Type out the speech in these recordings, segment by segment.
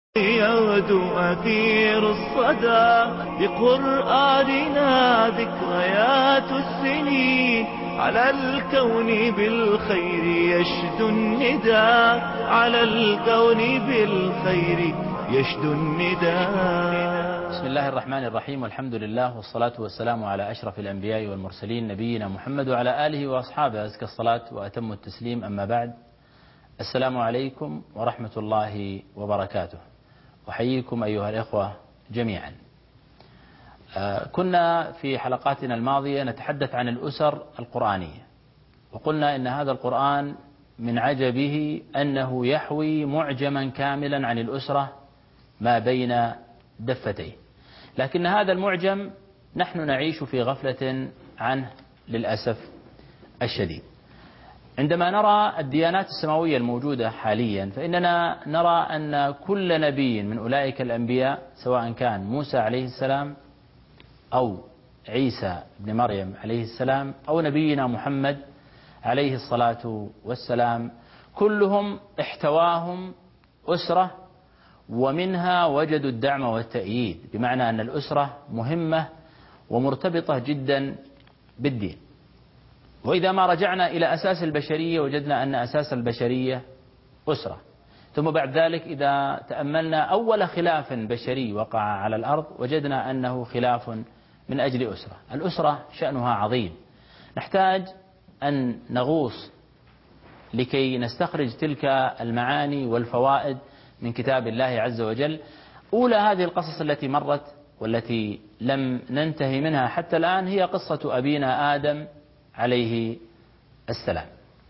يغدو أثير الصدى بقرآننا ذكريات السنين على الكون بالخير يشدو النداء على الكون بالخير يشدو النداء. بسم الله الرحمن الرحيم، والحمد لله والصلاة والسلام على أشرف الأنبياء والمرسلين نبينا محمد وعلى آله وأصحابه أزكى الصلاة وأتم التسليم. أما بعد، السلام عليكم ورحمة الله وبركاته. أحييكم أيها الإخوة جميعا. كنا في حلقاتنا الماضية نتحدث عن الأسر القرآنية، وقلنا إن هذا القرآن من عجبه أنه يحوي معجما كاملا عن الأسرة ما بين دفتيه، لكن هذا المعجم نحن نعيش في غفلة عنه للأسف الشديد. عندما نرى الديانات السماوية الموجودة حاليا فإننا نرى أن كل نبي من أولئك الأنبياء، سواء كان موسى عليه السلام أو عيسى بن مريم عليه السلام أو نبينا محمد عليه الصلاة والسلام، كلهم احتواهم أسرة، ومنها وجدوا الدعم والتأييد، بمعنى أن الأسرة مهمة ومرتبطة جدا بالدين. وإذا ما رجعنا إلى أساس البشرية وجدنا أن أساس البشرية أسرة. ثم بعد ذلك إذا تأملنا أول خلاف بشري وقع على الأرض وجدنا أنه خلاف من أجل أسرة. الأسرة شأنها عظيم، نحتاج أن نغوص لكي نستخرج تلك المعاني والفوائد من كتاب الله عز وجل. أولى هذه القصص التي مرت والتي لم ننتهي منها حتى الآن هي قصة أبينا آدم عليه السلام.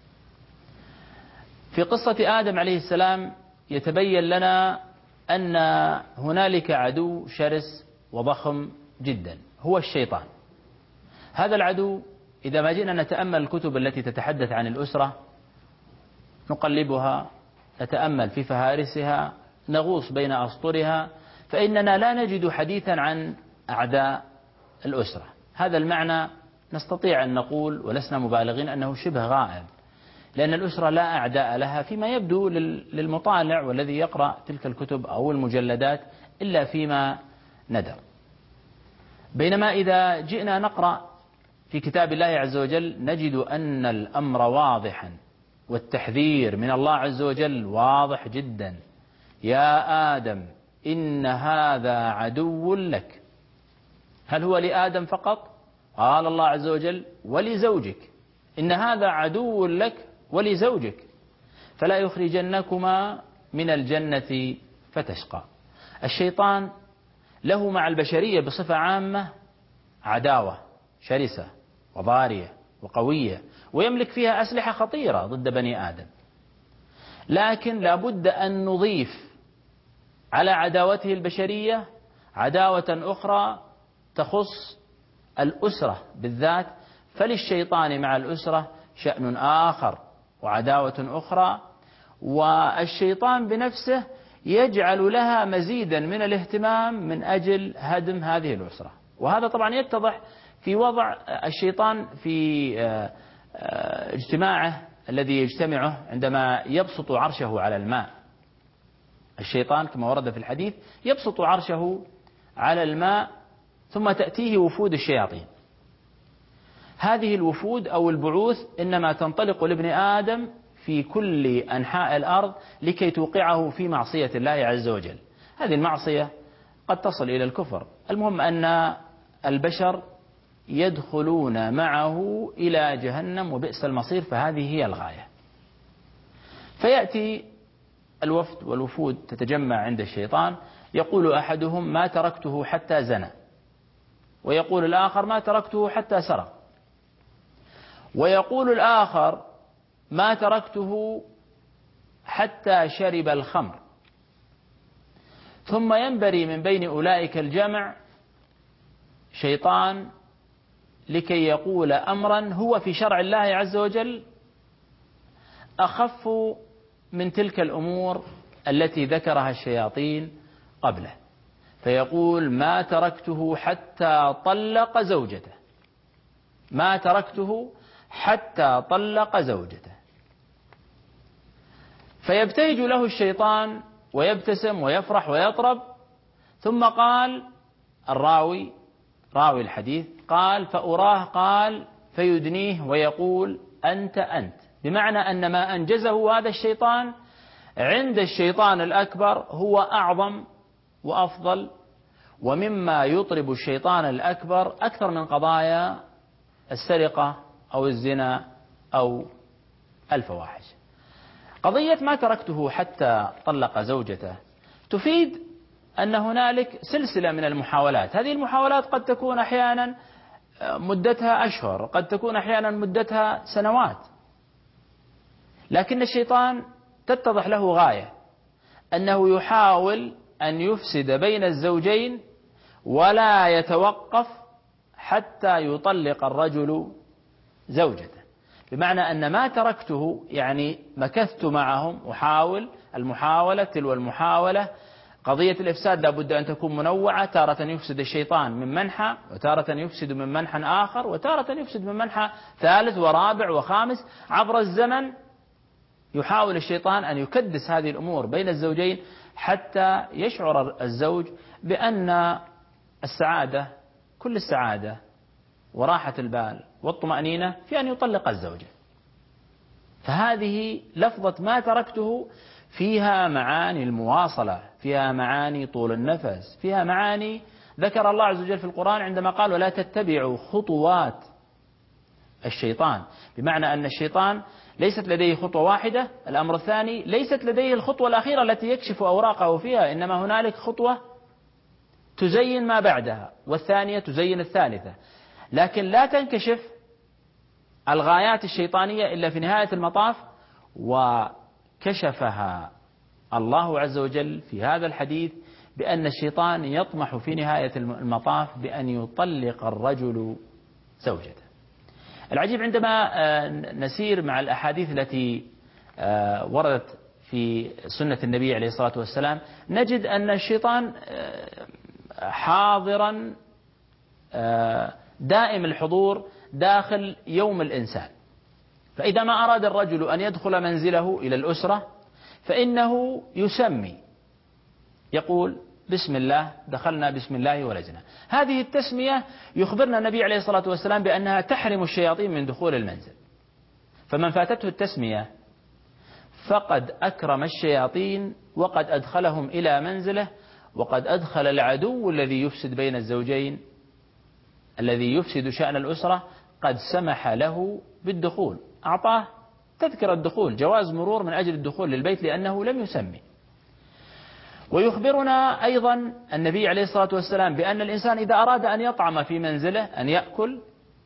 في قصة آدم عليه السلام يتبين لنا أن هنالك عدو شرس وضخم جدا، هو الشيطان. هذا العدو إذا ما جئنا نتأمل الكتب التي تتحدث عن الأسرة، نقلبها، نتأمل في فهارسها، نغوص بين أسطرها، فإننا لا نجد حديثا عن أعداء الأسرة. هذا المعنى نستطيع أن نقول ولسنا مبالغين أنه شبه غائب، لأن الأسرة لا أعداء لها فيما يبدو للمطالع والذي يقرأ تلك الكتب أو المجلدات، إلا فيما ندر. بينما إذا جئنا نقرأ في كتاب الله عز وجل نجد أن الأمر واضحا، والتحذير من الله عز وجل واضح جدا. يا آدم إن هذا عدو لك. هل هو لآدم فقط؟ قال الله عز وجل ولزوجك، إن هذا عدو لك ولزوجك فلا يخرجنكما من الجنة فتشقى. الشيطان له مع البشرية بصفة عامة عداوة شرسة وضارية وقوية، ويملك فيها أسلحة خطيرة ضد بني آدم، لكن لابد أن نضيف على عداوته البشرية عداوة أخرى تخص الأسرة بالذات. فللشيطان مع الأسرة شأن آخر وعداوة أخرى، والشيطان بنفسه يجعل لها مزيدا من الاهتمام من أجل هدم هذه الأسرة. وهذا طبعا يتضح في وضع الشيطان في اجتماعه الذي يجتمعه عندما يبسط عرشه على الماء. الشيطان كما ورد في الحديث يبسط عرشه على الماء ثم تأتيه وفود الشياطين. هذه الوفود أو البعوث إنما تنطلق لابن آدم في كل أنحاء الأرض لكي توقعه في معصية الله عز وجل. هذه المعصية قد تصل إلى الكفر. المهم أن البشر يدخلون معه إلى جهنم وبئس المصير، فهذه هي الغاية. فيأتي الوفد والوفود تتجمع عند الشيطان، يقول أحدهم ما تركته حتى زنى، ويقول الآخر ما تركته حتى سرق، ويقول الآخر ما تركته حتى شرب الخمر. ثم ينبري من بين أولئك الجمع شيطان لكي يقول أمرا هو في شرع الله عز وجل أخف من تلك الأمور التي ذكرها الشياطين قبله، فيقول ما تركته حتى طلق زوجته، ما تركته حتى طلق زوجته. فيبتهج له الشيطان ويبتسم ويفرح ويطرب. ثم قال الراوي راوي الحديث قال فأراه قال فيدنيه ويقول أنت أنت، بمعنى أن ما أنجزه هذا الشيطان عند الشيطان الأكبر هو أعظم وأفضل، ومما يطرب الشيطان الأكبر أكثر من قضايا السرقة أو الزنا أو الفواحش. قضية ما تركته حتى طلق زوجته تفيد أن هنالك سلسلة من المحاولات. هذه المحاولات قد تكون أحيانا مدتها أشهر، قد تكون أحيانا مدتها سنوات، لكن الشيطان تتضح له غاية، أنه يحاول أن يفسد بين الزوجين ولا يتوقف حتى يطلق الرجل زوجته، بمعنى أن ما تركته يعني مكثت معهم أحاول المحاولة تلو المحاولة. قضية الإفساد لابد أن تكون منوعة، تارة يفسد الشيطان من منحى، وتارة يفسد من منحى آخر، وتارة يفسد من منحى ثالث ورابع وخامس. عبر الزمن يحاول الشيطان أن يكدس هذه الأمور بين الزوجين حتى يشعر الزوج بأن السعادة كل السعادة وراحة البال والطمأنينة في أن يطلق الزوجة. فهذه لفظة ما تركته فيها معاني المواصلة، فيها معاني طول النفس، فيها معاني ذكر الله عز وجل في القرآن عندما قال ولا تتبعوا خطوات الشيطان، بمعنى أن الشيطان ليست لديه خطوة واحدة. الأمر الثاني ليست لديه الخطوة الأخيرة التي يكشف أوراقه فيها، إنما هنالك خطوة تزين ما بعدها، والثانية تزين الثالثة، لكن لا تنكشف الغايات الشيطانية إلا في نهاية المطاف. وكشفها الله عز وجل في هذا الحديث بأن الشيطان يطمح في نهاية المطاف بأن يطلق الرجل زوجته. العجيب عندما نسير مع الأحاديث التي وردت في سنة النبي عليه الصلاة والسلام نجد أن الشيطان حاضرا دائم الحضور داخل يوم الإنسان. فإذا ما أراد الرجل أن يدخل منزله إلى الأسرة فإنه يسمي، يقول بسم الله دخلنا بسم الله ولجنا. هذه التسمية يخبرنا النبي عليه الصلاة والسلام بأنها تحرم الشياطين من دخول المنزل، فمن فاتته التسمية فقد أكرم الشياطين وقد أدخلهم إلى منزله، وقد أدخل العدو الذي يفسد بين الزوجين الذي يفسد شأن الأسرة، قد سمح له بالدخول، أعطاه تذكرة الدخول، جواز مرور من أجل الدخول للبيت لأنه لم يسمي. ويخبرنا أيضا النبي عليه الصلاة والسلام بأن الإنسان إذا أراد أن يطعم في منزله أن يأكل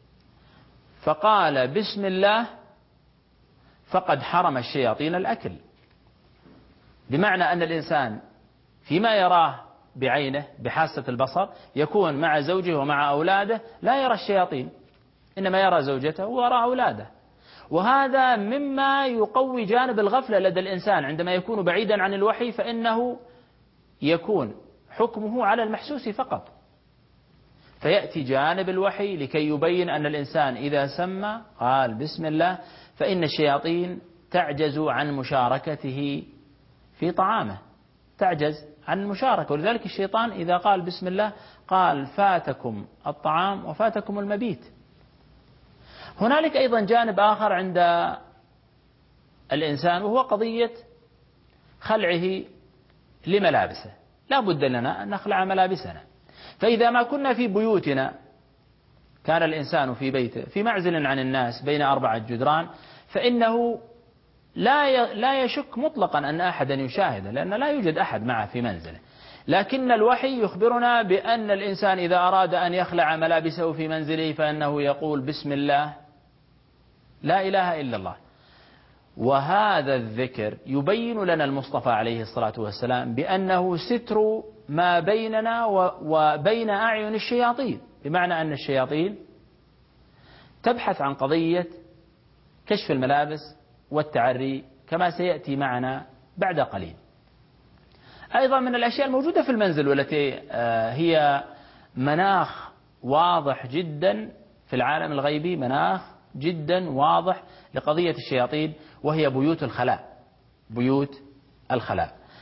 فقال بسم الله فقد حرم الشياطين الأكل، بمعنى أن الإنسان فيما يراه بعينه بحاسة البصر يكون مع زوجه ومع أولاده لا يرى الشياطين، إنما يرى زوجته ويرى أولاده. وهذا مما يقوي جانب الغفلة لدى الإنسان، عندما يكون بعيدا عن الوحي فإنه يكون حكمه على المحسوس فقط، فيأتي جانب الوحي لكي يبين أن الإنسان إذا سمى قال بسم الله فإن الشياطين تعجز عن مشاركته في طعامه، تعجز عن المشاركة. ولذلك الشيطان إذا قال بسم الله قال فاتكم الطعام وفاتكم المبيت. هنالك أيضا جانب آخر عند الإنسان وهو قضية خلعه لملابسه. لا بد لنا أن نخلع ملابسنا، فإذا ما كنا في بيوتنا كان الإنسان في بيته في معزل عن الناس بين 4 جدران فإنه لا يشك مطلقا أن أحدا يشاهده، لأن لا يوجد أحد معه في منزله. لكن الوحي يخبرنا بأن الإنسان إذا أراد أن يخلع ملابسه في منزله فإنه يقول بسم الله لا إله إلا الله. وهذا الذكر يبين لنا المصطفى عليه الصلاة والسلام بأنه ستر ما بيننا وبين أعين الشياطين، بمعنى أن الشياطين تبحث عن قضية كشف الملابس والتعري كما سيأتي معنا بعد قليل. أيضا من الأشياء الموجودة في المنزل والتي هي مناخ واضح جدا في العالم الغيبي، مناخ جدا واضح لقضية الشياطين، وهي بيوت الخلاء. بيوت الخلاء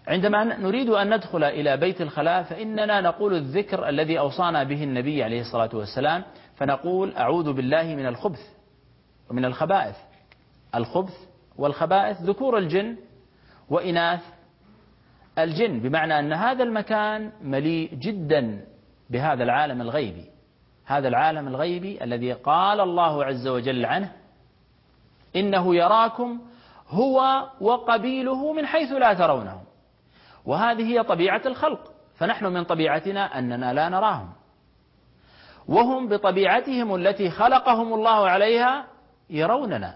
عندما نريد أن ندخل إلى بيت الخلاء فإننا نقول الذكر الذي أوصانا به النبي عليه الصلاة والسلام، فنقول أعوذ بالله من الخبث ومن الخبائث. الخبث والخبائث ذكور الجن وإناث الجن، بمعنى أن هذا المكان مليء جدا بهذا العالم الغيبي، هذا العالم الغيبي الذي قال الله عز وجل عنه إنه يراكم هو وقبيله من حيث لا ترونهم. وهذه هي طبيعة الخلق، فنحن من طبيعتنا أننا لا نراهم، وهم بطبيعتهم التي خلقهم الله عليها يروننا.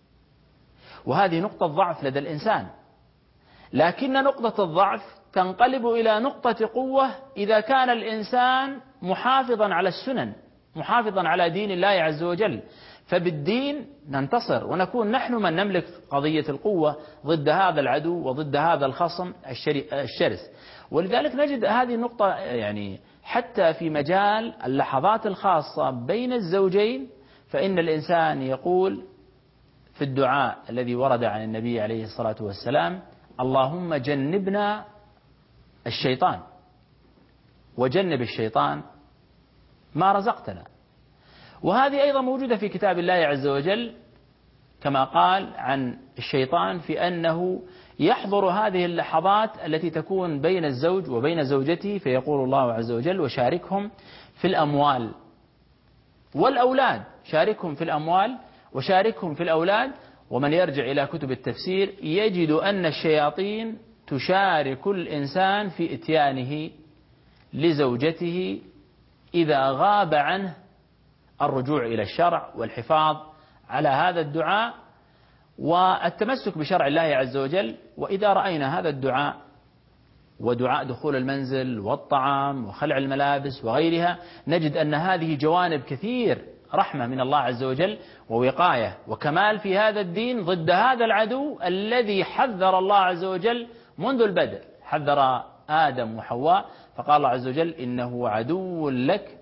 وهذه نقطة ضعف لدى الإنسان، لكن نقطة الضعف تنقلب إلى نقطة قوة إذا كان الإنسان محافظا على السنن، محافظا على دين الله عز وجل، فبالدين ننتصر ونكون نحن من نملك قضية القوة ضد هذا العدو وضد هذا الخصم الشرس. ولذلك نجد هذه النقطة يعني حتى في مجال اللحظات الخاصة بين الزوجين، فإن الإنسان يقول في الدعاء الذي ورد عن النبي عليه الصلاة والسلام اللهم جنبنا الشيطان وجنب الشيطان ما رزقتنا. وهذه أيضا موجودة في كتاب الله عز وجل، كما قال عن الشيطان في أنه يحضر هذه اللحظات التي تكون بين الزوج وبين زوجته، فيقول الله عز وجل وشاركهم في الأموال والأولاد، شاركهم في الأموال وشاركهم في الأولاد. ومن يرجع إلى كتب التفسير يجد أن الشياطين تشارك الإنسان في إتيانه لزوجته إذا غاب عنه الرجوع إلى الشرع والحفاظ على هذا الدعاء والتمسك بشرع الله عز وجل. وإذا رأينا هذا الدعاء ودعاء دخول المنزل والطعام وخلع الملابس وغيرها، نجد أن هذه جوانب كثير رحمة من الله عز وجل ووقاية وكمال في هذا الدين ضد هذا العدو الذي حذر الله عز وجل منذ البدء، حذر آدم وحواء فقال الله عز وجل إنه عدو لك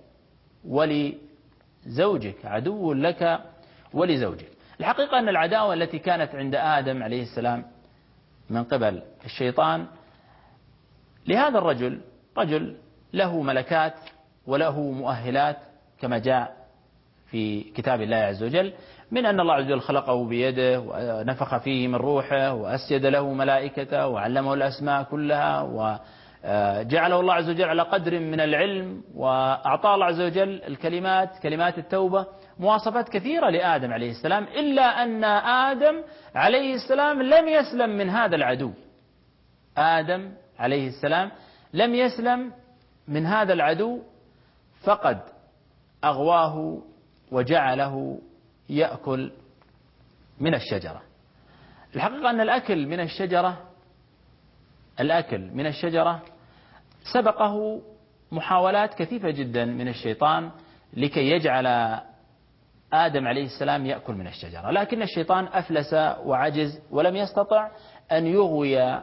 ولزوجك، عدو لك ولزوجك. الحقيقة أن العداوة التي كانت عند آدم عليه السلام من قبل الشيطان لهذا الرجل، رجل له ملكات وله مؤهلات كما جاء في كتاب الله عز وجل، من أن الله عز وجل خلقه بيده ونفخ فيه من روحه وأسجد له ملائكته وعلمه الأسماء كلها وجعله الله عز وجل على قدر من العلم، وأعطاه الله عز وجل الكلمات، كلمات التوبة، مواصفات كثيرة لآدم عليه السلام، إلا أن آدم عليه السلام لم يسلم من هذا العدو. آدم عليه السلام لم يسلم من هذا العدو، فقد أغواه وجعله يأكل من الشجرة. الحقيقة أن الأكل من الشجرة سبقه محاولات كثيفة جدا من الشيطان لكي يجعل آدم عليه السلام يأكل من الشجرة، لكن الشيطان أفلس وعجز ولم يستطع أن يغوي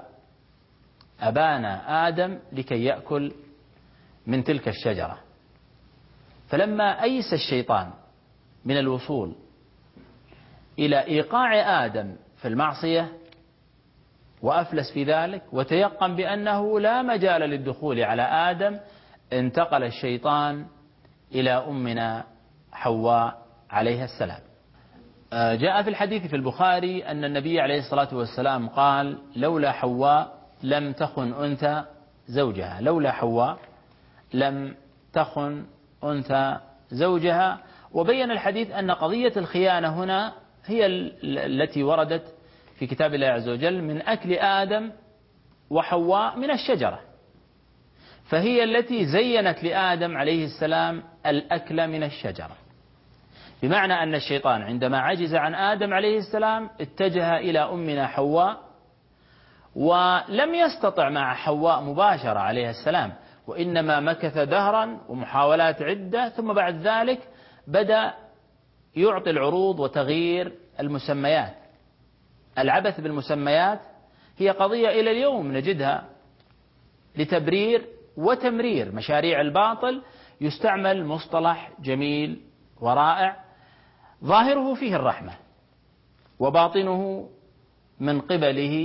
أبانا آدم لكي يأكل من تلك الشجرة. فلما أيس الشيطان من الوصول إلى إيقاع آدم في المعصية وأفلس في ذلك وتيقن بأنه لا مجال للدخول على آدم، انتقل الشيطان إلى أمنا حواء عليها السلام. جاء في الحديث في البخاري أن النبي عليه الصلاة والسلام قال لولا حواء لم تخن أنثى زوجها، لولا حواء لم تخن أنثى زوجها. وبين الحديث أن قضية الخيانة هنا هي التي وردت في كتاب الله عز وجل من أكل آدم وحواء من الشجرة، فهي التي زينت لآدم عليه السلام الأكل من الشجرة، بمعنى أن الشيطان عندما عجز عن آدم عليه السلام اتجه إلى أمنا حواء، ولم يستطع مع حواء مباشرة عليها السلام، وإنما مكث دهرا ومحاولات عدة، ثم بعد ذلك بدأ يعطي العروض وتغيير المسميات. العبث بالمسميات هي قضية إلى اليوم نجدها لتبرير وتمرير مشاريع الباطل، يستعمل مصطلح جميل ورائع ظاهره فيه الرحمة وباطنه من قبله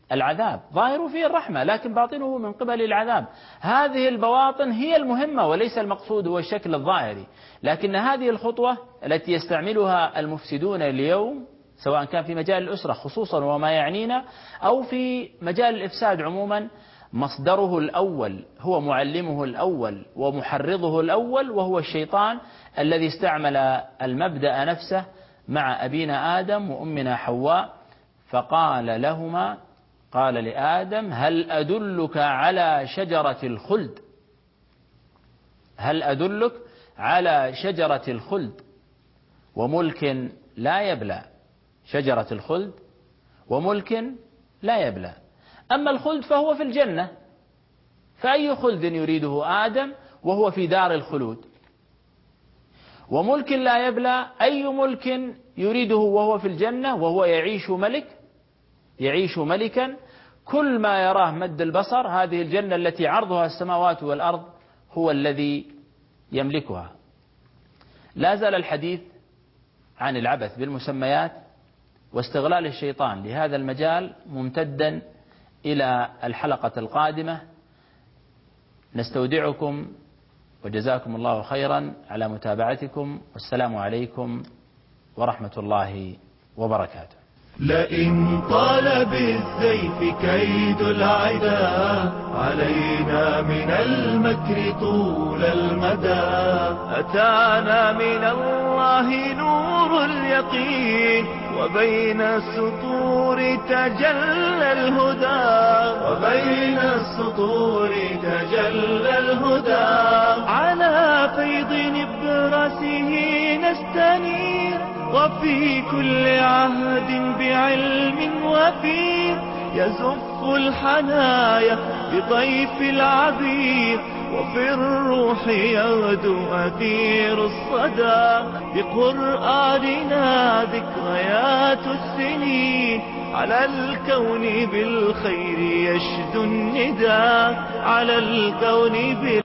العذاب، ظاهره فيه الرحمة لكن باطنه من قبل العذاب. هذه البواطن هي المهمة وليس المقصود هو الشكل الظاهري، لكن هذه الخطوة التي يستعملها المفسدون اليوم سواء كان في مجال الأسرة خصوصا وما يعنينا أو في مجال الإفساد عموما، مصدره الأول هو معلمه الأول ومحرضه الأول وهو الشيطان الذي استعمل المبدأ نفسه مع أبينا آدم وأمنا حواء، فقال لهما، قال لآدم: هل أدلك على شجرة الخلد؟ هل أدلك على شجرة الخلد وملك لا يبلى؟ شجرة الخلد وملك لا يبلى. أما الخلد فهو في الجنة، فأي خلد يريده آدم وهو في دار الخلود؟ وملك لا يبلى، أي ملك يريده وهو في الجنة وهو يعيش ملكا كل ما يراه مد البصر. هذه الجنة التي عرضها السماوات والأرض هو الذي يملكها. لا زال الحديث عن العبث بالمسميات واستغلال الشيطان لهذا المجال ممتدا إلى الحلقة القادمة. نستودعكم وجزاكم الله خيرا على متابعتكم، والسلام عليكم ورحمة الله وبركاته. لئن طال بالسيف كيد العدا علينا من المكر طول المدى، أتانا من الله نور اليقين وبين السطور تجلى الهدى على فيض نبرسه نستنير، وفي كل عهد بعلم وفير يزف الحنايا بطيف العبير، وفي الروح يغدو أثير الصدى. بقرآننا ذكريات السنين على الكون بالخير يشدو النداء، على الكون بالخير